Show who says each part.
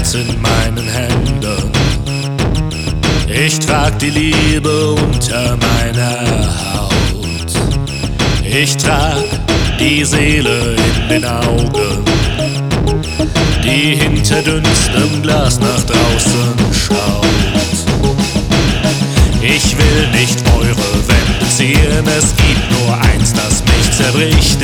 Speaker 1: Herz in meinen Händen. Ich trag die Liebe unter meiner Haut. Ich trag die Seele in den Augen, die hinter dünnstem Glas nach draußen schaut. Ich will nicht eure Wände ziehen, es gibt nur eins, das mich zerbricht.